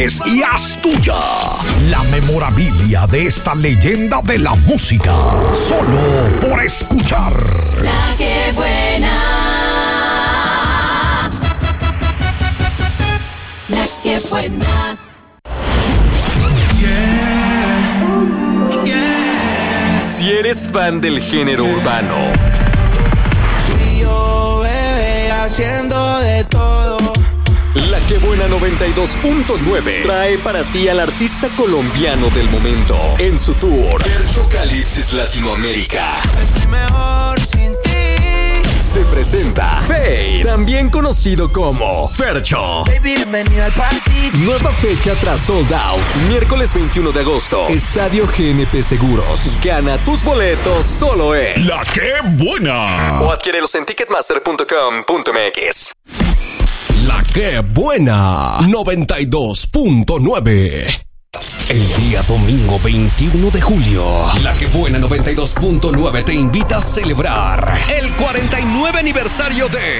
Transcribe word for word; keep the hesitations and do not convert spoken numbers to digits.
Y haz tuya la memorabilia de esta leyenda de la música, solo por escuchar La que buena, la que buena. Yeah, yeah. Si eres fan del género urbano, y yo, bebé, haciendo de todo. La que buena noventa y dos punto nueve trae para ti al artista colombiano del momento en su tour Fercho Calipsis Latinoamérica. Estoy mejor sin ti. Se presenta Fade, también conocido como Fercho. Baby, bienvenido al party. Nueva fecha tras Sold Out, miércoles veintiuno de agosto, Estadio G N P Seguros. Gana tus boletos solo en La que buena. o adquiérelos en ticketmaster punto com punto m x. La que buena noventa y dos punto nueve. El día domingo veintiuno de julio, La que buena noventa y dos punto nueve te invita a celebrar el cuarenta y nueve aniversario de